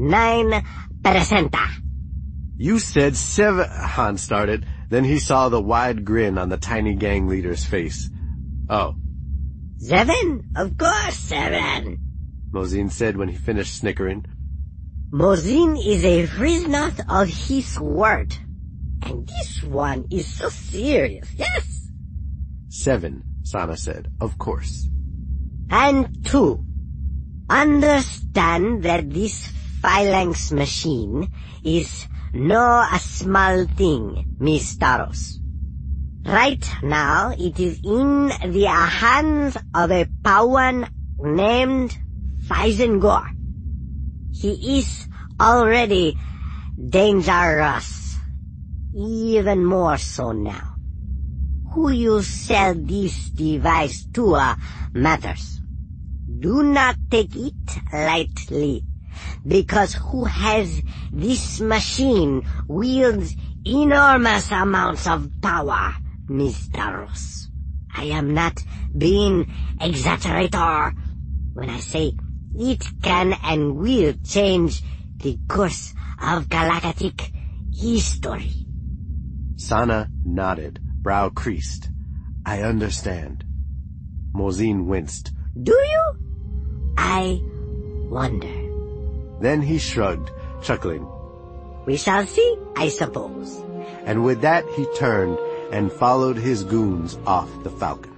9%. You said 7, Han started. Then he saw the wide grin on the tiny gang leader's face. Oh. 7? Of course 7. Mosine said when he finished snickering. Mosine is a prisoner of his word. And this one is so serious, yes? 7, Sana said. Of course. And 2. Understand that this phalanx machine is no small thing, Miss Taros. Right now, it is in the hands of a Pauan named Feisengor. He is already dangerous, even more so now. Who you sell this device to matters. Do not take it lightly, because who has this machine wields enormous amounts of power, Mr. Ross. I am not being exaggerator when I say it can and will change the course of galactic history. Sana nodded, brow creased. I understand. Mosine winced. Do you? I wonder. Then he shrugged, chuckling. We shall see, I suppose. And with that he turned and followed his goons off the Falcon.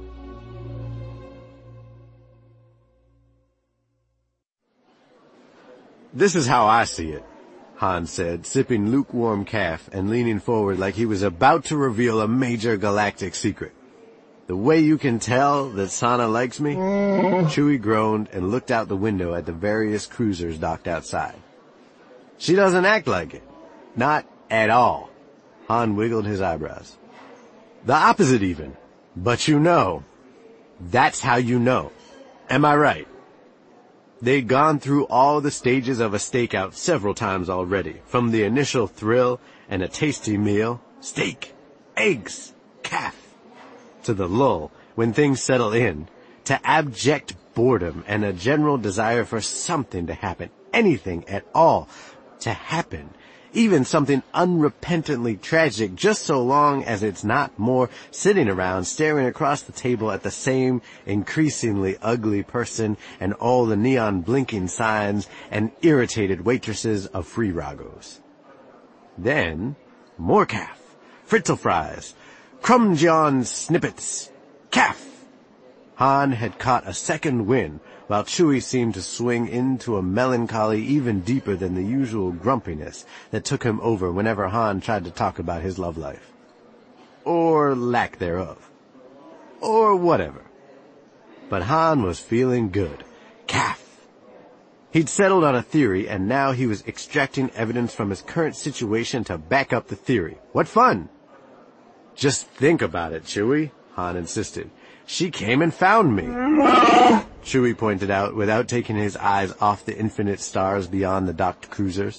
This is how I see it, Han said, sipping lukewarm caf and leaning forward like he was about to reveal a major galactic secret. The way you can tell that Sana likes me? Chewie groaned and looked out the window at the various cruisers docked outside. She doesn't act like it. Not at all. Han wiggled his eyebrows. The opposite even. But you know. That's how you know. Am I right? They'd gone through all the stages of a stakeout several times already, from the initial thrill and a tasty meal, steak, eggs, calf, to the lull when things settle in, to abject boredom and a general desire for something to happen, anything at all to happen, even something unrepentantly tragic, just so long as it's not more sitting around staring across the table at the same increasingly ugly person and all the neon blinking signs and irritated waitresses of Free Ragos. Then, more calf, fritzel fries, Crumjon snippets, calf. Han had caught a second wind, while Chewie seemed to swing into a melancholy even deeper than the usual grumpiness that took him over whenever Han tried to talk about his love life. Or lack thereof. Or whatever. But Han was feeling good. Calf. He'd settled on a theory, and now he was extracting evidence from his current situation to back up the theory. What fun! Just think about it, Chewie, Han insisted. She came and found me. Chewie pointed out without taking his eyes off the infinite stars beyond the docked cruisers.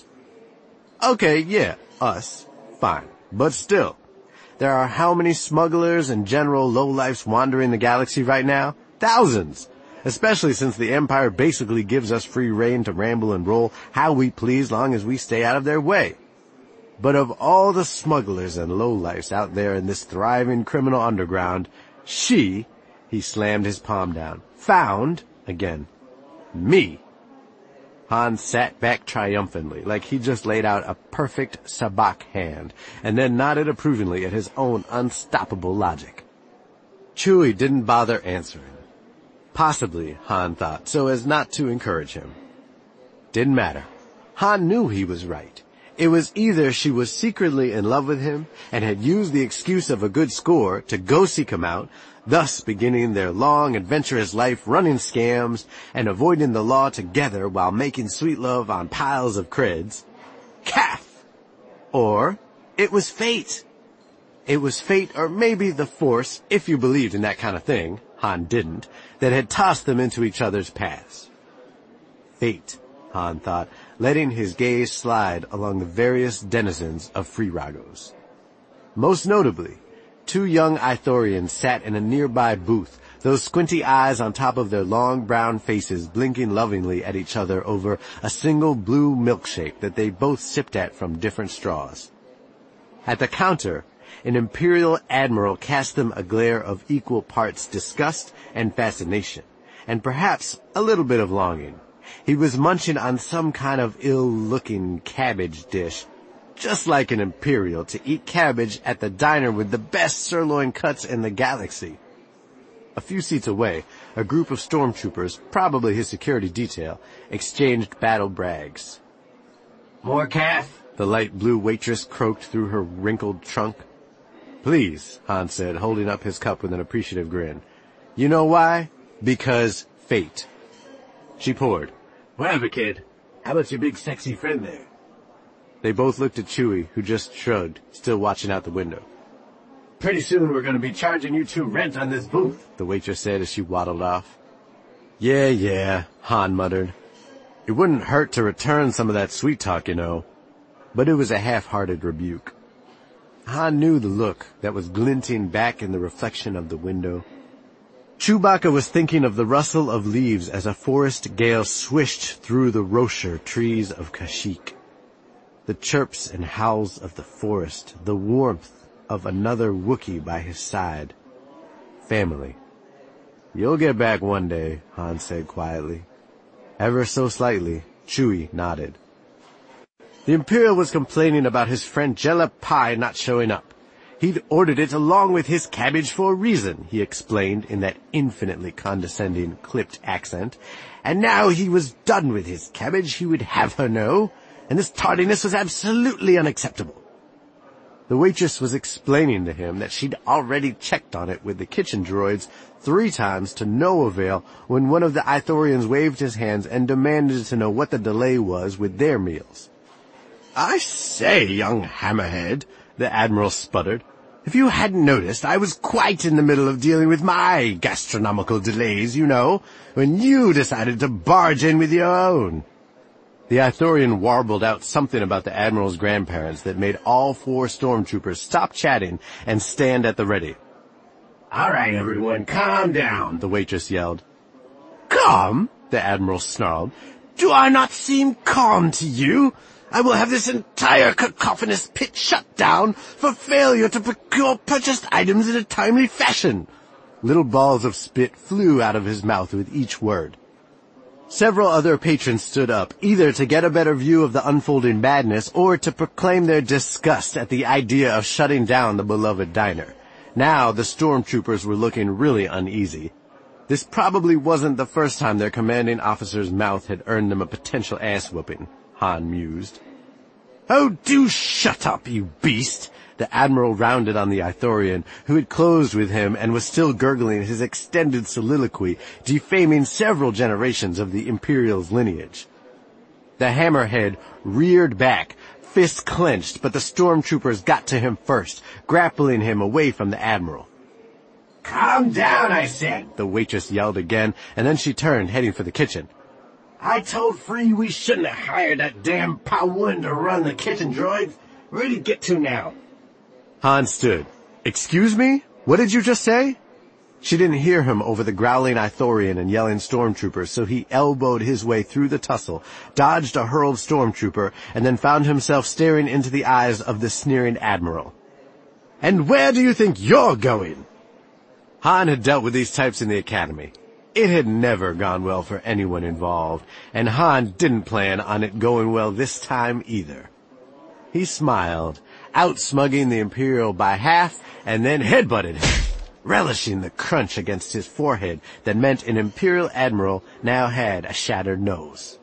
Okay, yeah, us. Fine. But still, there are how many smugglers and general lowlifes wandering the galaxy right now? Thousands! Especially since the Empire basically gives us free rein to ramble and roll how we please long as we stay out of their way. But of all the smugglers and lowlifes out there in this thriving criminal underground, she, he slammed his palm down, found, again, me. Han sat back triumphantly, like he just laid out a perfect sabacc hand, and then nodded approvingly at his own unstoppable logic. Chewie didn't bother answering. Possibly, Han thought, so as not to encourage him. Didn't matter. Han knew he was right. It was either she was secretly in love with him and had used the excuse of a good score to go seek him out, thus beginning their long, adventurous life running scams and avoiding the law together while making sweet love on piles of creds. Calf! Or it was fate. It was fate, or maybe the Force, if you believed in that kind of thing, Han didn't, that had tossed them into each other's paths. Fate, Han thought, letting his gaze slide along the various denizens of Free Ragos. Most notably, 2 young Ithorians sat in a nearby booth, those squinty eyes on top of their long brown faces blinking lovingly at each other over a single blue milkshake that they both sipped at from different straws. At the counter, an Imperial Admiral cast them a glare of equal parts disgust and fascination, and perhaps a little bit of longing. He was munching on some kind of ill-looking cabbage dish, just like an Imperial to eat cabbage at the diner with the best sirloin cuts in the galaxy. A few seats away, a group of stormtroopers, probably his security detail, exchanged battle brags. More calf? The light blue waitress croaked through her wrinkled trunk. Please, Han said, holding up his cup with an appreciative grin. You know why? Because fate. She poured. Whatever, kid. How about your big sexy friend there? They both looked at Chewie, who just shrugged, still watching out the window. Pretty soon we're going to be charging you 2 rent on this booth, the waitress said as she waddled off. Yeah, Han muttered. It wouldn't hurt to return some of that sweet talk, you know. But it was a half-hearted rebuke. Han knew the look that was glinting back in the reflection of the window. Chewbacca was thinking of the rustle of leaves as a forest gale swished through the Rocher trees of Kashyyyk. The chirps and howls of the forest, the warmth of another Wookiee by his side. Family. You'll get back one day, Han said quietly. Ever so slightly, Chewie nodded. The Imperial was complaining about his friend Jella Pie not showing up. He'd ordered it along with his cabbage for a reason, he explained in that infinitely condescending, clipped accent. And now he was done with his cabbage, he would have her know, and this tardiness was absolutely unacceptable. The waitress was explaining to him that she'd already checked on it with the kitchen droids 3 times to no avail when one of the Ithorians waved his hands and demanded to know what the delay was with their meals. I say, young hammerhead, the Admiral sputtered. If you hadn't noticed, I was quite in the middle of dealing with my gastronomical delays, you know, when you decided to barge in with your own. The Ithorian warbled out something about the Admiral's grandparents that made all 4 stormtroopers stop chatting and stand at the ready. All right, everyone, calm down, the waitress yelled. Calm? The Admiral snarled. Do I not seem calm to you? I will have this entire cacophonous pit shut down for failure to procure purchased items in a timely fashion. Little balls of spit flew out of his mouth with each word. Several other patrons stood up, either to get a better view of the unfolding madness or to proclaim their disgust at the idea of shutting down the beloved diner. Now the stormtroopers were looking really uneasy. This probably wasn't the first time their commanding officer's mouth had earned them a potential ass-whooping, Han mused. Oh, do shut up, you beast! The Admiral rounded on the Ithorian, who had closed with him and was still gurgling his extended soliloquy, defaming several generations of the Imperial's lineage. The hammerhead reared back, fists clenched, but the stormtroopers got to him first, grappling him away from the Admiral. Calm down, I said, the waitress yelled again, and then she turned, heading for the kitchen. I told Free we shouldn't have hired that damn Powin to run the kitchen droids. Where did he get to now? Han stood. Excuse me? What did you just say? She didn't hear him over the growling Ithorian and yelling stormtroopers, so he elbowed his way through the tussle, dodged a hurled stormtrooper, and then found himself staring into the eyes of the sneering Admiral. And where do you think you're going? Han had dealt with these types in the Academy. It had never gone well for anyone involved, and Han didn't plan on it going well this time either. He smiled, outsmugging the Imperial by half, and then headbutted him, relishing the crunch against his forehead that meant an Imperial Admiral now had a shattered nose.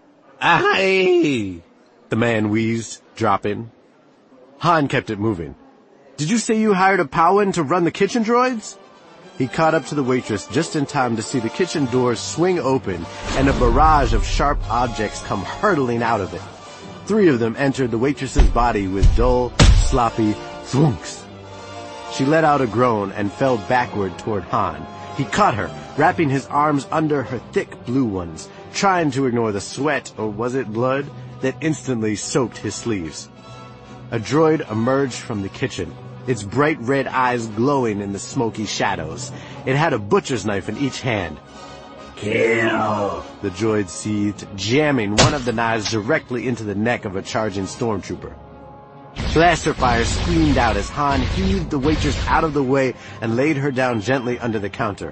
Aye! The man wheezed, dropping. Han kept it moving. Did you say you hired a Powin to run the kitchen droids? He caught up to the waitress just in time to see the kitchen doors swing open and a barrage of sharp objects come hurtling out of it. 3 of them entered the waitress's body with dull, sloppy thwunks. She let out a groan and fell backward toward Han. He caught her, wrapping his arms under her thick blue ones, trying to ignore the sweat, or was it blood, that instantly soaked his sleeves. A droid emerged from the kitchen, its bright red eyes glowing in the smoky shadows. It had a butcher's knife in each hand. Kill! The droid seethed, jamming one of the knives directly into the neck of a charging stormtrooper. Blaster fire screamed out as Han heaved the waitress out of the way and laid her down gently under the counter.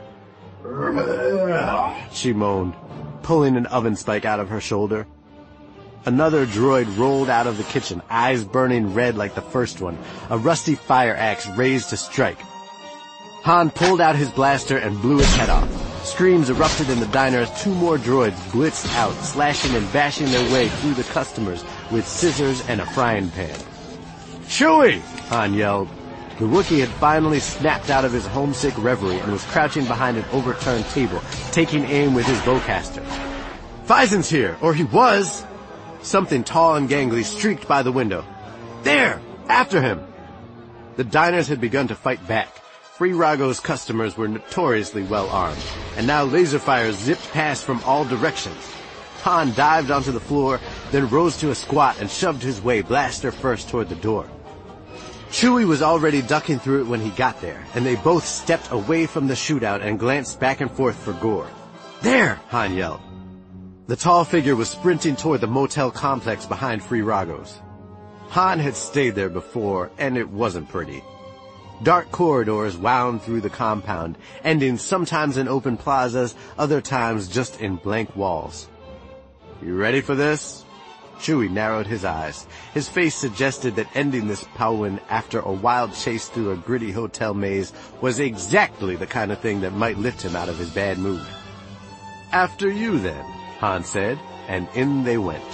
She moaned, pulling an oven spike out of her shoulder. Another droid rolled out of the kitchen, eyes burning red like the first one, a rusty fire axe raised to strike. Han pulled out his blaster and blew its head off. Screams erupted in the diner as two more droids blitzed out, slashing and bashing their way through the customers with scissors and a frying pan. "Chewie!" Han yelled. The Wookiee had finally snapped out of his homesick reverie and was crouching behind an overturned table, taking aim with his bowcaster. "Fyzen's here, or he was!" Something tall and gangly streaked by the window. "There! After him!" The diners had begun to fight back. Free Rago's customers were notoriously well armed, and now laser fire zipped past from all directions. Han dived onto the floor, then rose to a squat and shoved his way blaster first toward the door. Chewie was already ducking through it when he got there, and they both stepped away from the shootout and glanced back and forth for gore. "There!" Han yelled. The tall figure was sprinting toward the motel complex behind Free Rago's. Han had stayed there before, and it wasn't pretty. Dark corridors wound through the compound, ending sometimes in open plazas, other times just in blank walls. "You ready for this?" Chewie narrowed his eyes. His face suggested that ending this powwow after a wild chase through a gritty hotel maze was exactly the kind of thing that might lift him out of his bad mood. "After you, then," Han said, and in they went.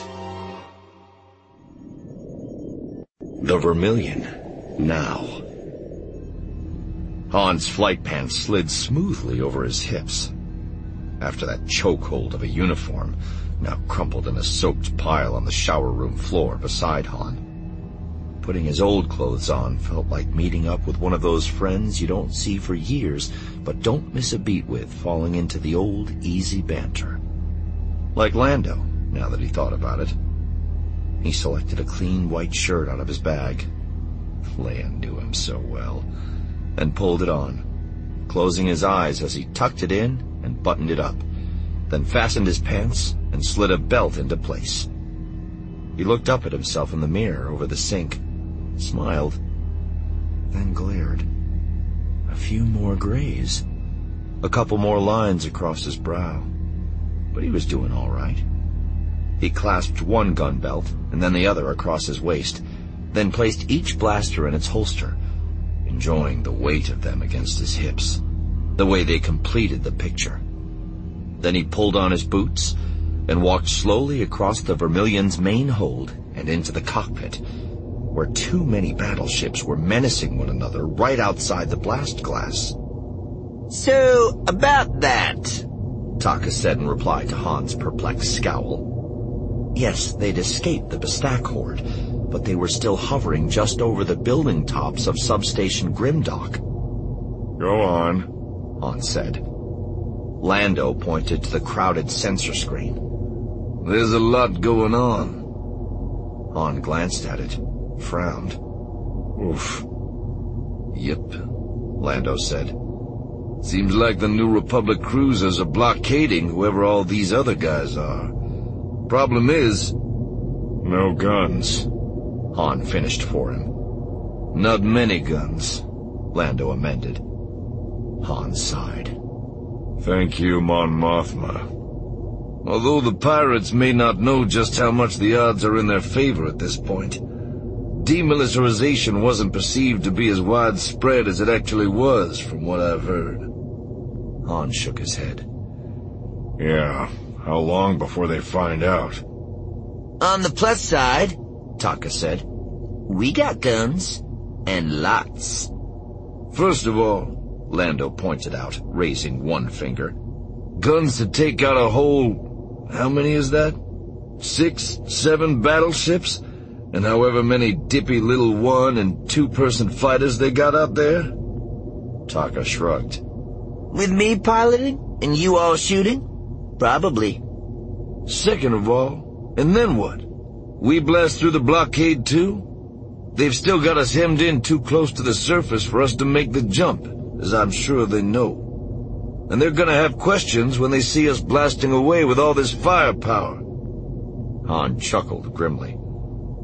The Vermilion. Now. Han's flight pants slid smoothly over his hips. After that chokehold of a uniform, now crumpled in a soaked pile on the shower room floor beside Han. Putting his old clothes on felt like meeting up with one of those friends you don't see for years, but don't miss a beat with, falling into the old, easy banter. Like Lando, now that he thought about it. He selected a clean white shirt out of his bag. Leia knew him so well. And pulled it on, closing his eyes as he tucked it in and buttoned it up, then fastened his pants and slid a belt into place. He looked up at himself in the mirror over the sink, smiled, then glared. A few more grays, a couple more lines across his brow, but he was doing all right. He clasped one gun belt and then the other across his waist, then placed each blaster in its holster, enjoying the weight of them against his hips, the way they completed the picture. Then he pulled on his boots and walked slowly across the Vermilion's main hold and into the cockpit, where too many battleships were menacing one another right outside the blast glass. "So, about that," Taka said in reply to Han's perplexed scowl. Yes, they'd escaped the Bastak horde, but they were still hovering just over the building tops of substation Grimdock. Go on, Han said. Lando pointed to the crowded sensor screen. "There's a lot going on." Han glanced at it, frowned. Oof. "Yep," Lando said. "Seems like the New Republic cruisers are blockading whoever all these other guys are. Problem is, no guns. Han finished for him. Not many guns," Lando amended. Han sighed. Thank you, Mon Mothma. Although the pirates may not know just how much the odds are in their favor at this point, demilitarization wasn't perceived to be as widespread as it actually was, from what I've heard. Han shook his head. Yeah, how long before they find out? On the plus side, Taka said, we got guns, and lots. First of all, Lando pointed out, raising one finger, guns to take out a whole... how many is that? 6, 7 battleships? And however many dippy little 1- and 2-person fighters they got out there? Taka shrugged. With me piloting, and you all shooting? Probably. Second of all, and then what? We blast through the blockade too? They've still got us hemmed in too close to the surface for us to make the jump, as I'm sure they know. And they're gonna have questions when they see us blasting away with all this firepower." Han chuckled grimly.